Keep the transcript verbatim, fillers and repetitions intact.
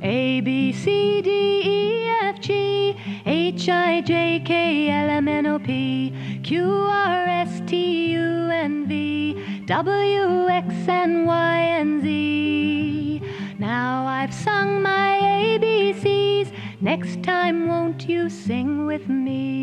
A, B, C, D, E, F, G, H, I, J, K, L, M, N, O, P, Q, R, S, T, U, N, V, W, X, and Y, and Z. Now I've sung my A B Cs, next time won't you sing with me?